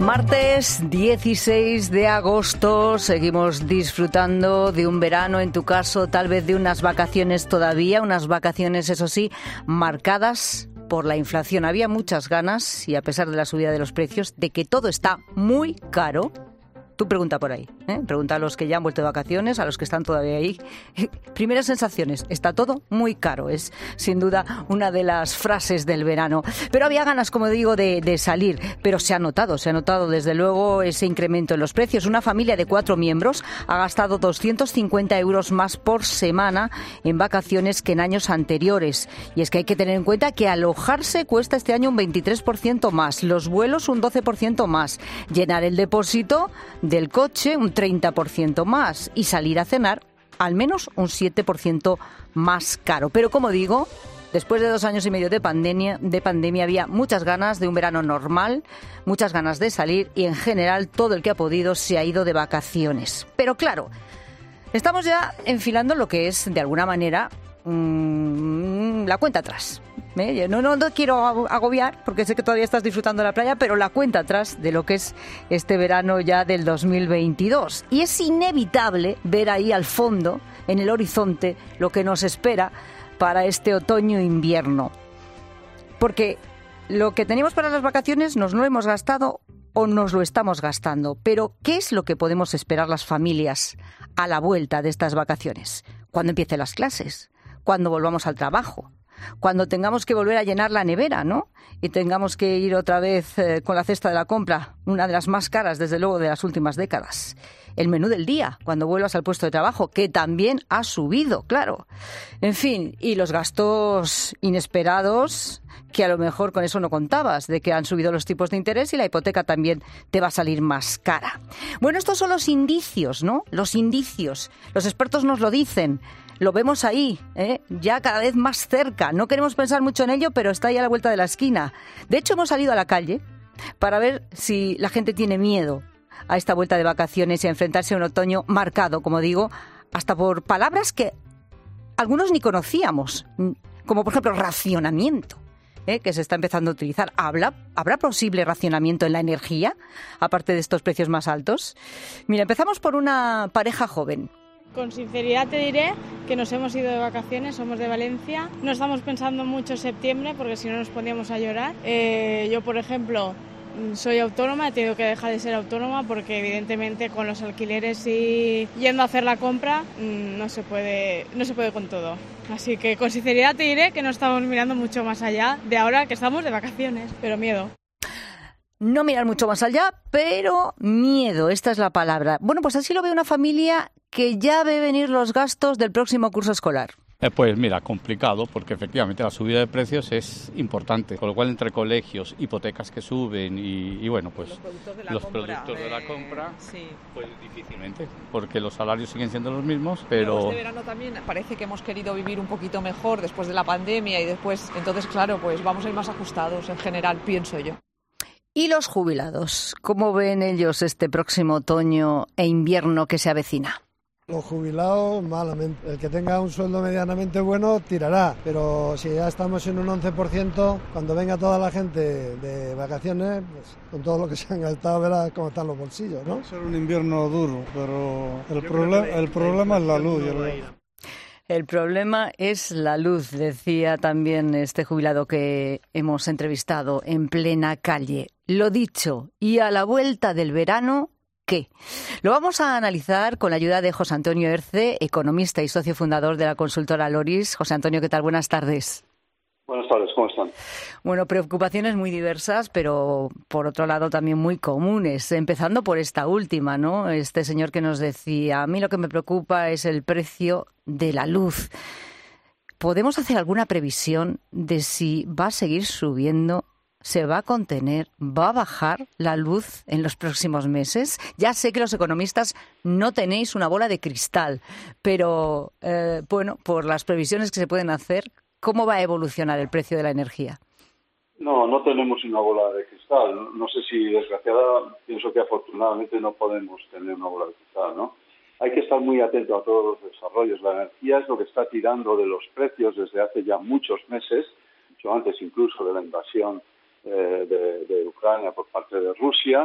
Martes 16 de agosto, seguimos disfrutando de un verano, en tu caso tal vez de unas vacaciones todavía, unas vacaciones eso sí, marcadas por la inflación. Había muchas ganas, y a pesar de la subida de los precios, de que todo está muy caro. Tú pregunta por ahí, pregunta a los que ya han vuelto de vacaciones, a los que están todavía ahí. Primeras sensaciones, está todo muy caro, es sin duda una de las frases del verano. Pero había ganas, como digo, de salir, pero se ha notado desde luego ese incremento en los precios. Una familia de 4 miembros ha gastado 250 euros más por semana en vacaciones que en años anteriores. Y es que hay que tener en cuenta que alojarse cuesta este año un 23% más, los vuelos un 12% más, llenar el depósito del coche un 30% más y salir a cenar al menos un 7% más caro. Pero como digo, después de 2 años y medio de pandemia había muchas ganas de un verano normal, muchas ganas de salir y en general todo el que ha podido se ha ido de vacaciones. Pero claro, estamos ya enfilando lo que es de alguna manera la cuenta atrás. No quiero agobiar porque sé que todavía estás disfrutando de la playa, pero la cuenta atrás de lo que es este verano ya del 2022. Y es inevitable ver ahí al fondo, en el horizonte, lo que nos espera para este otoño-invierno. Porque lo que teníamos para las vacaciones nos lo hemos gastado o nos lo estamos gastando. Pero ¿qué es lo que podemos esperar las familias a la vuelta de estas vacaciones? Cuando empiecen las clases, cuando volvamos al trabajo, cuando tengamos que volver a llenar la nevera, ¿no? Y tengamos que ir otra vez con la cesta de la compra, una de las más caras, desde luego, de las últimas décadas. El menú del día, cuando vuelvas al puesto de trabajo, que también ha subido, claro. En fin, y los gastos inesperados, que a lo mejor con eso no contabas, de que han subido los tipos de interés y la hipoteca también te va a salir más cara. Bueno, estos son los indicios, ¿no? Los indicios. Los expertos nos lo dicen. Lo vemos ahí, ya cada vez más cerca. No queremos pensar mucho en ello, pero está ahí a la vuelta de la esquina. De hecho, hemos salido a la calle para ver si la gente tiene miedo a esta vuelta de vacaciones y a enfrentarse a un otoño marcado, como digo, hasta por palabras que algunos ni conocíamos, como por ejemplo racionamiento, que se está empezando a utilizar. ¿Habrá posible racionamiento en la energía, aparte de estos precios más altos? Mira, empezamos por una pareja joven. Con sinceridad te diré que nos hemos ido de vacaciones, somos de Valencia. No estamos pensando mucho en septiembre porque si no nos poníamos a llorar. Yo, por ejemplo, soy autónoma, he tenido que dejar de ser autónoma porque evidentemente con los alquileres y yendo a hacer la compra no se puede con todo. Así que con sinceridad te diré que no estamos mirando mucho más allá de ahora que estamos de vacaciones, pero miedo. No mirar mucho más allá, pero miedo, esta es la palabra. Bueno, pues así lo ve una familia que ya ve venir los gastos del próximo curso escolar. Pues mira, complicado, porque efectivamente la subida de precios es importante, con lo cual entre colegios, hipotecas que suben y bueno, pues los productos de la compra, sí. Pues difícilmente, porque los salarios siguen siendo los mismos, pero... Este verano también parece que hemos querido vivir un poquito mejor después de la pandemia y después, entonces claro, pues vamos a ir más ajustados en general, pienso yo. ¿Y los jubilados? ¿Cómo ven ellos este próximo otoño e invierno que se avecina? Los jubilados, malamente. El que tenga un sueldo medianamente bueno tirará, pero si ya estamos en un 11%, cuando venga toda la gente de vacaciones, pues, con todo lo que se han gastado, verás cómo están los bolsillos, ¿no? Va a ser un invierno duro, pero el problema es la luz. El problema es la luz, decía también este jubilado que hemos entrevistado en plena calle. Lo dicho, y a la vuelta del verano, ¿qué? Lo vamos a analizar con la ayuda de José Antonio Erce, economista y socio fundador de la consultora Loris. José Antonio, ¿qué tal? Buenas tardes. Buenas tardes, ¿cómo están? Bueno, preocupaciones muy diversas, pero por otro lado también muy comunes, empezando por esta última, ¿no? Este señor que nos decía, a mí lo que me preocupa es el precio de la luz. ¿Podemos hacer alguna previsión de si va a seguir subiendo, se va a contener, va a bajar la luz en los próximos meses? Ya sé que los economistas no tenéis una bola de cristal, pero bueno, por las previsiones que se pueden hacer, ¿cómo va a evolucionar el precio de la energía? No tenemos una bola de cristal. No sé si desgraciada, pienso que afortunadamente no podemos tener una bola de cristal, ¿no? Hay que estar muy atento a todos los desarrollos. La energía es lo que está tirando de los precios desde hace ya muchos meses, mucho antes incluso de la invasión de Ucrania por parte de Rusia.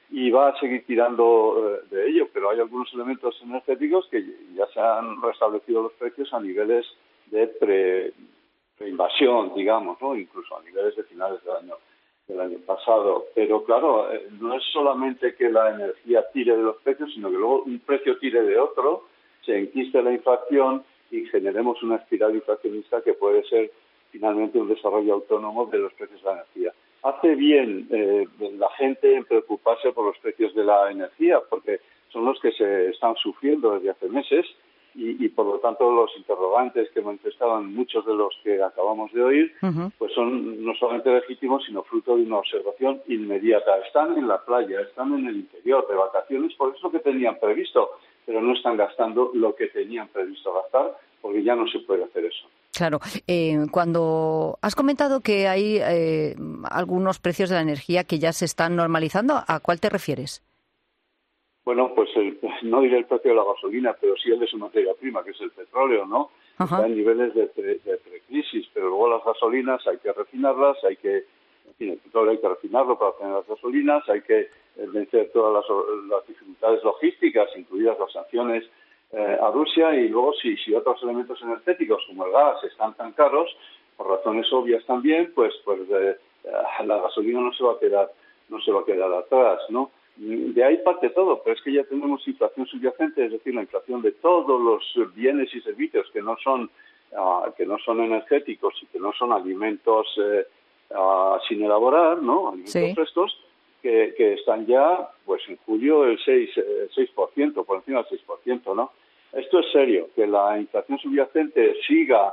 y va a seguir tirando de ello, pero hay algunos elementos energéticos que ya se han restablecido los precios a niveles de preinvasión, digamos, ¿no? Incluso a niveles de finales del año pasado. Pero claro, no es solamente que la energía tire de los precios, sino que luego un precio tire de otro, se enquiste la inflación y generemos una espiral inflacionista que puede ser finalmente un desarrollo autónomo de los precios de la energía. Hace bien la gente en preocuparse por los precios de la energía, porque son los que se están sufriendo desde hace meses y por lo tanto los interrogantes que manifestaban muchos de los que acabamos de oír, pues son no solamente legítimos, sino fruto de una observación inmediata. Están en la playa, están en el interior de vacaciones, por eso es lo que tenían previsto, pero no están gastando lo que tenían previsto gastar, porque ya no se puede hacer eso. Claro. Cuando has comentado que hay algunos precios de la energía que ya se están normalizando, ¿a cuál te refieres? Bueno, pues no diré el precio de la gasolina, pero sí el de su materia prima, que es el petróleo, ¿no? Está en niveles de precrisis, pero luego las gasolinas hay que refinarlas, el petróleo hay que refinarlo para obtener las gasolinas, hay que vencer todas las dificultades logísticas, incluidas las sanciones a Rusia, y luego si otros elementos energéticos como el gas están tan caros, por razones obvias también, pues la gasolina no se va a quedar atrás, ¿no? De ahí parte todo, pero es que ya tenemos inflación subyacente, es decir, la inflación de todos los bienes y servicios que no son energéticos y que no son alimentos sin elaborar, ¿no? Alimentos frescos, que están ya, pues en julio el 6%, por encima del 6%, ¿no? Esto es serio, que la inflación subyacente siga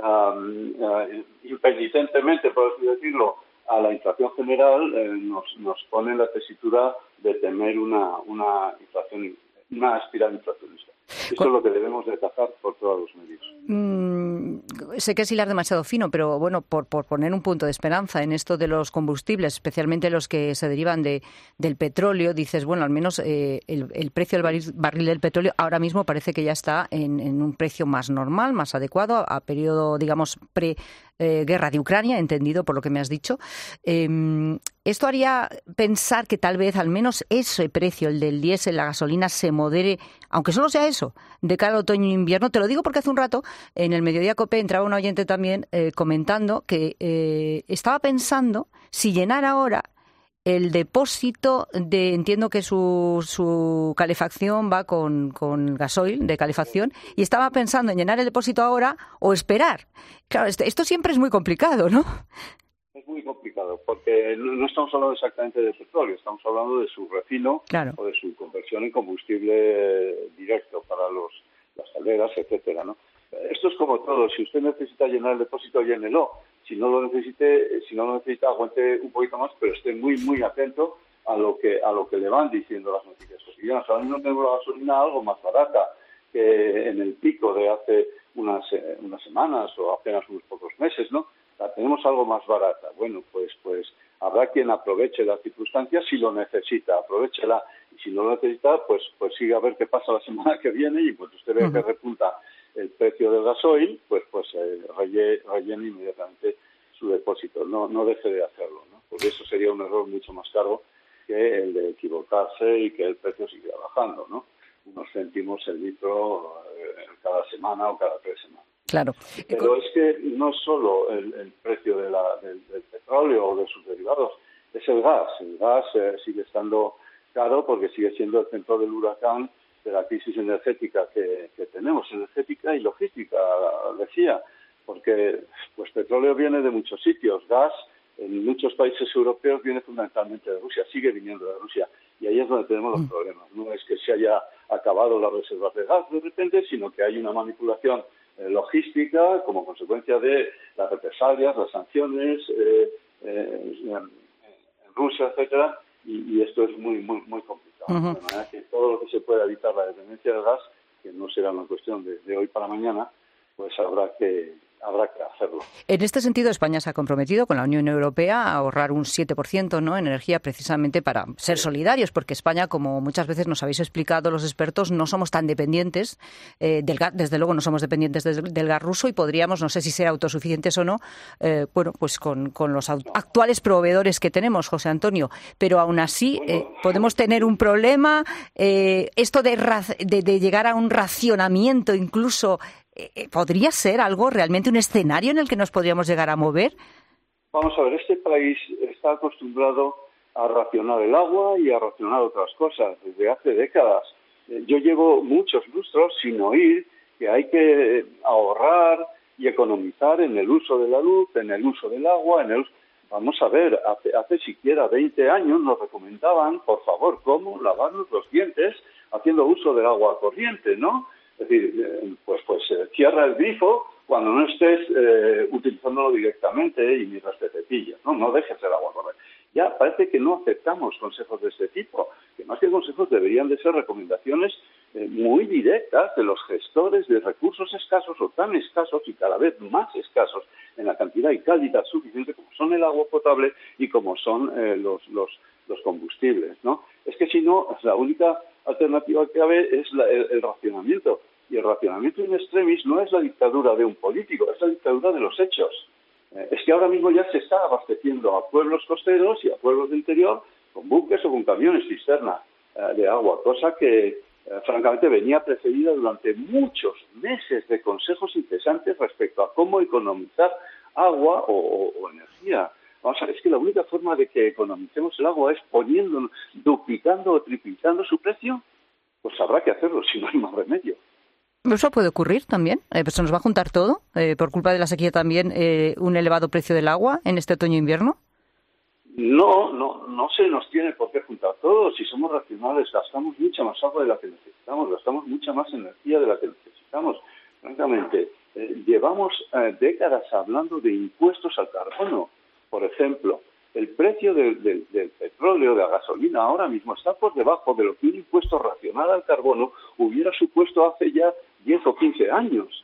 impenitentemente, por así decirlo, a la inflación general, nos pone en la tesitura de temer una espiral inflacionista. Esto es lo que debemos de atajar por todos los medios. Sé que es hilar demasiado fino, pero bueno, por poner un punto de esperanza en esto de los combustibles, especialmente los que se derivan del petróleo, dices, bueno, al menos el precio del barril del petróleo ahora mismo parece que ya está en un precio más normal, más adecuado a periodo, digamos, guerra de Ucrania, entendido por lo que me has dicho. Esto haría pensar que tal vez al menos ese precio, el del diésel, la gasolina, se modere, aunque solo sea eso, de cara al otoño e invierno. Te lo digo porque hace un rato en el Mediodía COPE entraba un oyente también comentando que estaba pensando si llenar ahora el depósito entiendo que su calefacción va con gasoil de calefacción, y estaba pensando en llenar el depósito ahora o esperar. Claro, esto siempre es muy complicado, ¿no? Es muy complicado, porque no estamos hablando exactamente de petróleo, estamos hablando de su refino, claro, o de su conversión en combustible directo para las calderas, etcétera, ¿no? Esto es como todo, si usted necesita llenar el depósito, llénelo. Si no lo necesita, aguante un poquito más, pero esté muy, muy atento a lo que le van diciendo las noticias cotidianas. Ahora mismo tenemos la gasolina algo más barata que en el pico de hace unas semanas o apenas unos pocos meses, ¿no? La tenemos algo más barata. Bueno, pues habrá quien aproveche la circunstancia si lo necesita, aprovéchela. Y si no lo necesita, pues siga a ver qué pasa la semana que viene, y pues usted ve que repunta el precio del gasoil, pues rellene inmediatamente su depósito. No deje de hacerlo, ¿no? Porque eso sería un error mucho más caro que el de equivocarse y que el precio siguiera bajando, ¿no? Unos céntimos el litro cada semana o cada 3 semanas. Claro. Pero es que no es solo el precio del petróleo o de sus derivados, es el gas. El gas sigue estando caro porque sigue siendo el centro del huracán de la crisis energética que tenemos, energética y logística, decía, porque pues petróleo viene de muchos sitios, gas en muchos países europeos viene fundamentalmente de Rusia, sigue viniendo de Rusia, y ahí es donde tenemos los problemas. No es que se haya acabado las reservas de gas de repente, sino que hay una manipulación logística como consecuencia de las represalias, las sanciones en Rusia, etcétera, y esto es muy, muy, muy complicado. De manera que todo lo que se pueda evitar la dependencia del gas, que no será una cuestión de hoy para mañana, pues habrá que habrá que hacerlo. En este sentido, España se ha comprometido con la Unión Europea a ahorrar un 7%, ¿no?, en energía, precisamente para ser solidarios, porque España, como muchas veces nos habéis explicado los expertos, no somos tan dependientes del gas, desde luego no somos dependientes del gas ruso y podríamos, no sé si ser autosuficientes o no, pues con los actuales proveedores que tenemos, José Antonio, pero aún así podemos tener un problema, esto de llegar a un racionamiento incluso. ¿Podría ser algo realmente un escenario en el que nos podríamos llegar a mover? Vamos a ver, este país está acostumbrado a racionar el agua y a racionar otras cosas desde hace décadas. Yo llevo muchos lustros sin oír que hay que ahorrar y economizar en el uso de la luz, en el uso del agua, Vamos a ver, hace siquiera 20 años nos recomendaban, por favor, cómo lavarnos los dientes haciendo uso del agua corriente, ¿no? Es decir, pues cierra el grifo cuando no estés utilizándolo directamente y mientras te cepillas, no dejes el agua correr. Ya parece que no aceptamos consejos de este tipo, que más que consejos deberían de ser recomendaciones muy directas de los gestores de recursos escasos o tan escasos y cada vez más escasos en la cantidad y calidad suficiente como son el agua potable y como son los combustibles, ¿no? Es que si no, la única alternativa que cabe es el racionamiento. Y el racionamiento in extremis no es la dictadura de un político, es la dictadura de los hechos. Es que ahora mismo ya se está abasteciendo a pueblos costeros y a pueblos de interior con buques o con camiones cisterna de agua, cosa que francamente venía precedida durante muchos meses de consejos incesantes respecto a cómo economizar agua o energía. Vamos a ver, es que la única forma de que economicemos el agua es duplicando o triplicando su precio, pues habrá que hacerlo, si no hay más remedio. ¿Eso puede ocurrir también? Pues ¿se nos va a juntar todo? ¿Por culpa de la sequía también un elevado precio del agua en este otoño-invierno? No se nos tiene por qué juntar todo. Si somos racionales, gastamos mucha más agua de la que necesitamos, gastamos mucha más energía de la que necesitamos. Francamente, llevamos décadas hablando de impuestos al carbono. Por ejemplo, el precio del petróleo, de la gasolina, ahora mismo está por debajo de lo que un impuesto racional al carbono hubiera supuesto hace ya 10 o 15 años.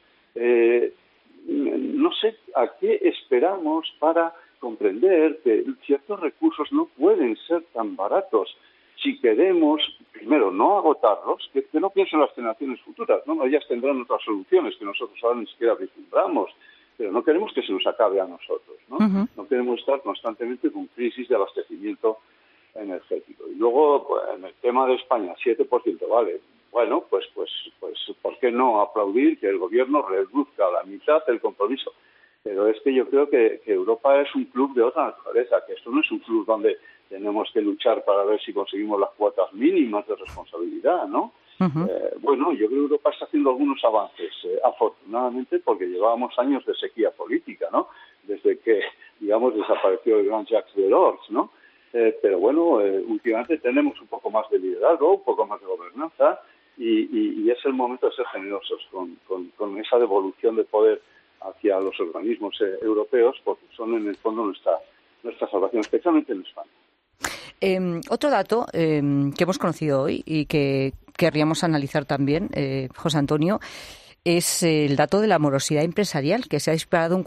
No sé a qué esperamos para comprender que ciertos recursos no pueden ser tan baratos si queremos, primero, no agotarlos, que no piensen en las generaciones futuras, ¿no? Ellas tendrán otras soluciones que nosotros ahora ni siquiera vislumbramos, pero no queremos que se nos acabe a nosotros, ¿no? Uh-huh. No queremos estar constantemente con crisis de abastecimiento energético. Y luego, pues, en el tema de España, 7%, vale. Bueno, pues, ¿por qué no aplaudir que el gobierno reduzca a la mitad el compromiso? Pero es que yo creo que Europa es un club de otra naturaleza, que esto no es un club donde tenemos que luchar para ver si conseguimos las cuotas mínimas de responsabilidad, ¿no? Uh-huh. Bueno, yo creo que Europa está haciendo algunos avances, afortunadamente, porque llevábamos años de sequía política, ¿no? Desde que, digamos, desapareció el gran Jacques Delors, ¿no? Pero bueno, últimamente tenemos un poco más de liderazgo, un poco más de gobernanza y es el momento de ser generosos con esa devolución de poder hacia los organismos europeos, porque son en el fondo nuestra salvación, especialmente en España. Otro dato que hemos conocido hoy y que querríamos analizar también, José Antonio, es el dato de la morosidad empresarial, que se ha disparado un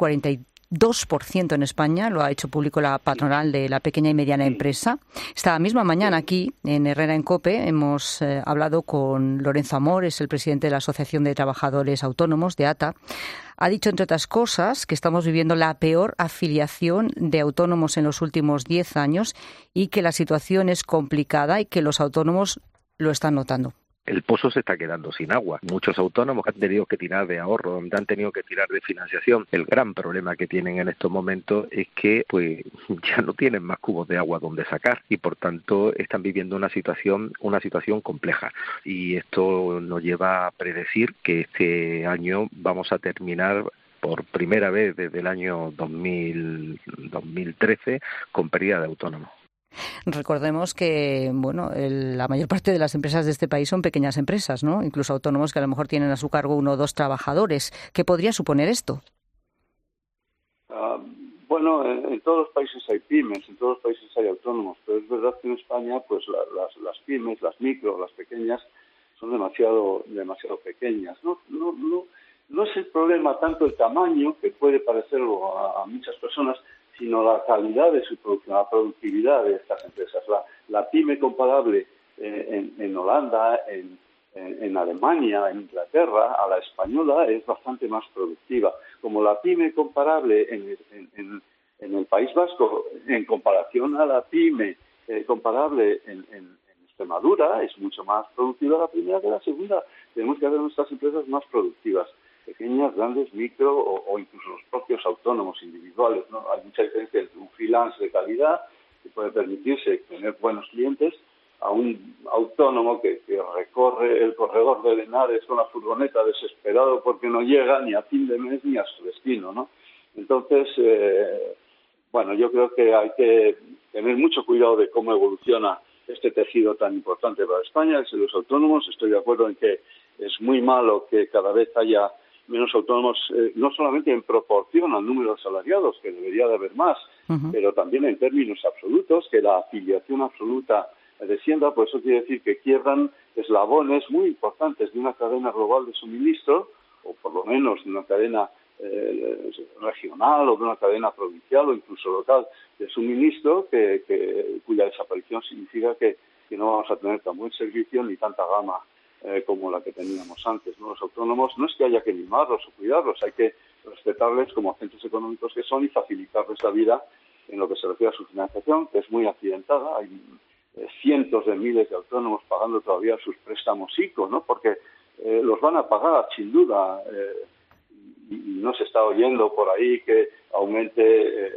42% en España, lo ha hecho público la patronal de la pequeña y mediana empresa. Esta misma mañana aquí, en Herrera en COPE, hemos hablado con Lorenzo Amor, es el presidente de la Asociación de Trabajadores Autónomos, de ATA. Ha dicho, entre otras cosas, que estamos viviendo la peor afiliación de autónomos en los últimos 10 años y que la situación es complicada y que los autónomos lo están notando. El pozo se está quedando sin agua. Muchos autónomos han tenido que tirar de ahorro, donde han tenido que tirar de financiación. El gran problema que tienen en estos momentos es que pues ya no tienen más cubos de agua donde sacar y por tanto están viviendo una situación compleja. Y esto nos lleva a predecir que este año vamos a terminar por primera vez desde el año 2013 con pérdida de autónomos. Recordemos que, la mayor parte de las empresas de este país son pequeñas empresas, ¿no? Incluso autónomos que a lo mejor tienen a su cargo 1 o 2 trabajadores. ¿Qué podría suponer esto? En todos los países hay pymes, en todos los países hay autónomos, pero es verdad que en España, pues las pymes, las micro, las pequeñas, son demasiado pequeñas. no es el problema tanto el tamaño, que puede parecerlo a muchas personas, sino la calidad de su producción, la productividad de estas empresas. La pyme comparable en Holanda, en Alemania, en Inglaterra, a la española es bastante más productiva. Como la pyme comparable en el País Vasco, en comparación a la pyme comparable en Extremadura, es mucho más productiva la primera que la segunda. Tenemos que hacer nuestras empresas más productivas, pequeñas, grandes, micro o incluso los propios autónomos individuales, ¿no? Hay mucha diferencia entre un freelance de calidad que puede permitirse tener buenos clientes a un autónomo que recorre el corredor de Henares con la furgoneta desesperado porque no llega ni a fin de mes ni a su destino, ¿no? Entonces, yo creo que hay que tener mucho cuidado de cómo evoluciona este tejido tan importante para España, es de los autónomos. Estoy de acuerdo en que es muy malo que cada vez haya menos autónomos, no solamente en proporción al número de asalariados, que debería de haber más, pero también en términos absolutos, que la afiliación absoluta descienda. Por eso quiere decir que quiebran eslabones muy importantes de una cadena global de suministro, o por lo menos de una cadena regional o de una cadena provincial o incluso local de suministro, cuya desaparición significa que no vamos a tener tan buen servicio ni tanta gama como la que teníamos antes, ¿no? Los autónomos no es que haya que mimarlos o cuidarlos, hay que respetarles como agentes económicos que son y facilitarles la vida en lo que se refiere a su financiación, que es muy accidentada. Hay cientos de miles de autónomos pagando todavía sus préstamos ICO, ¿no? Porque los van a pagar, sin duda, y no se está oyendo por ahí que aumente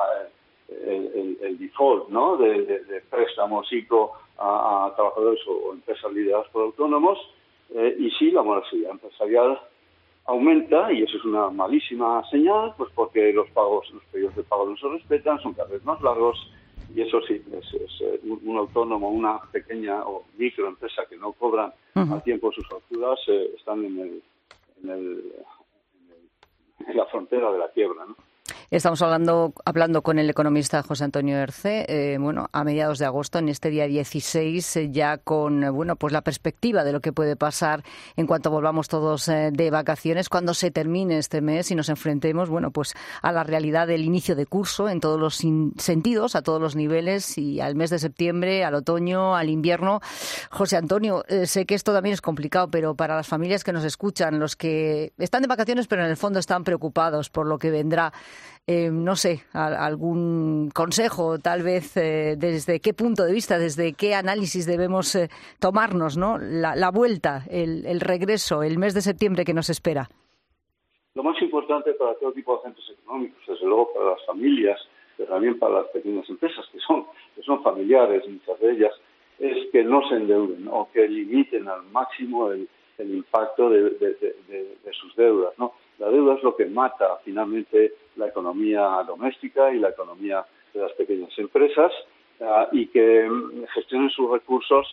el default, ¿no? de préstamos ICO a trabajadores o empresas lideradas por autónomos, y sí, la morosidad empresarial aumenta, y eso es una malísima señal, pues porque los periodos de pago no se respetan, son cada vez más largos, y eso sí, es un autónomo, una pequeña o microempresa que no cobran a tiempo sus facturas, están en la frontera de la quiebra, ¿no? Estamos hablando con el economista José Antonio Herce, a mediados de agosto, en este día 16, ya con pues la perspectiva de lo que puede pasar en cuanto volvamos todos de vacaciones, cuando se termine este mes y nos enfrentemos, pues a la realidad del inicio de curso en todos los sentidos, a todos los niveles, y al mes de septiembre, al otoño, al invierno. José Antonio, sé que esto también es complicado, pero para las familias que nos escuchan, los que están de vacaciones pero en el fondo están preocupados por lo que vendrá, no sé, algún consejo, tal vez, desde qué punto de vista, desde qué análisis debemos tomarnos, ¿no? La vuelta, el regreso, el mes de septiembre que nos espera. Lo más importante para todo tipo de agentes económicos, desde luego para las familias, pero también para las pequeñas empresas, que son familiares, muchas de ellas, es que no se endeuden o que limiten al máximo el impacto de sus deudas, ¿no? La deuda es lo que mata finalmente la economía doméstica y la economía de las pequeñas empresas, y que gestionen sus recursos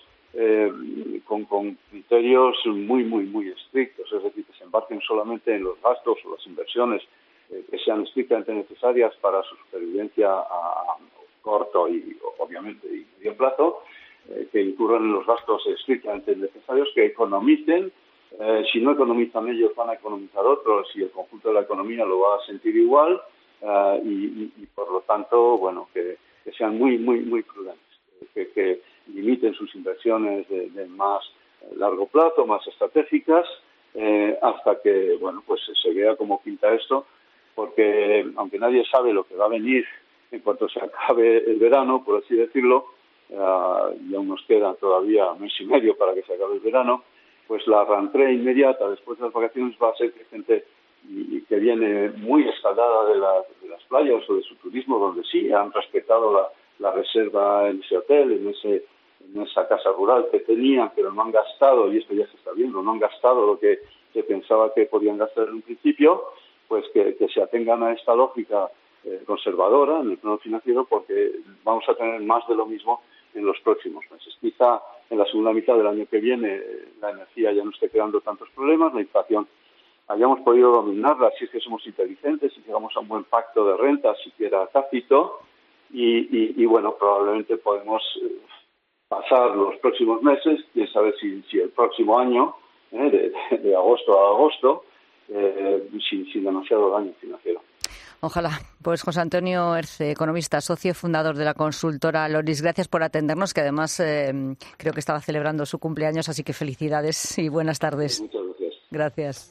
con criterios muy, muy, muy estrictos, es decir, que se embarquen solamente en los gastos o las inversiones que sean estrictamente necesarias para su supervivencia a corto y, obviamente, y medio plazo, que incurran en los gastos estrictamente necesarios, que economicen. Si no economizan ellos, van a economizar otros, y el conjunto de la economía lo va a sentir igual, y por lo tanto, que sean muy, muy, muy prudentes, que limiten sus inversiones de más largo plazo, más estratégicas, hasta que, pues se vea cómo pinta esto, porque aunque nadie sabe lo que va a venir en cuanto se acabe el verano, por así decirlo, y aún nos queda todavía un mes y medio para que se acabe el verano, pues la rentrée inmediata después de las vacaciones va a ser que gente que viene muy escaldada de las playas o de su turismo, donde sí han respetado la reserva en ese hotel, en esa casa rural que tenían, pero no han gastado, y esto ya se está viendo, no han gastado lo que se pensaba que podían gastar en un principio, pues que se atengan a esta lógica conservadora en el plano financiero, porque vamos a tener más de lo mismo en los próximos meses. Quizá en la segunda mitad del año que viene la energía ya no esté creando tantos problemas, la inflación hayamos podido dominarla si es que somos inteligentes, si llegamos a un buen pacto de renta, siquiera tácito, y probablemente podemos pasar los próximos meses, quién sabe si el próximo año, de agosto a agosto, sin demasiado daño financiero. Ojalá. Pues José Antonio Erce, economista, socio y fundador de la consultora Loris, gracias por atendernos, que además creo que estaba celebrando su cumpleaños, así que felicidades y buenas tardes. Muchas gracias. Gracias.